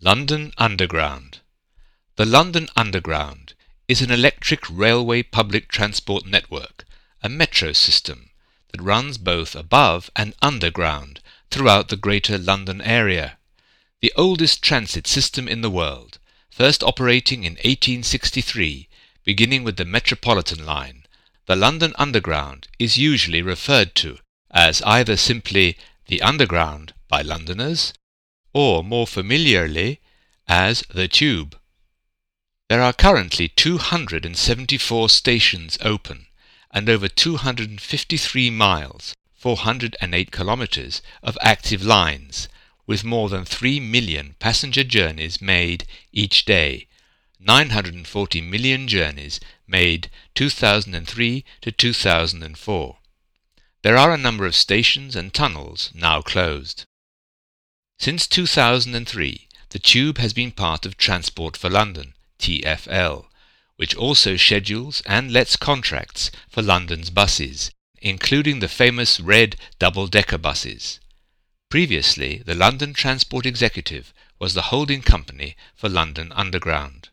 London Underground. The London Underground is an electric railway public transport network, a metro system, that runs both above and underground throughout the Greater London area. The oldest transit system in the world, first operating in 1863, beginning with the Metropolitan line, the London Underground is usually referred to as either simply the Underground by Londoners, or more familiarly as the Tube. There are currently 274 stations open and over 253 miles, 408 kilometres of active lines, with more than 3 million passenger journeys made each day, 940 million journeys made 2003 to 2004. There are a number of stations and tunnels now closed. Since 2003, the Tube has been part of Transport for London, TfL, which also schedules and lets contracts for London's buses, including the famous red double-decker buses. Previously, the London Transport Executive was the holding company for London Underground.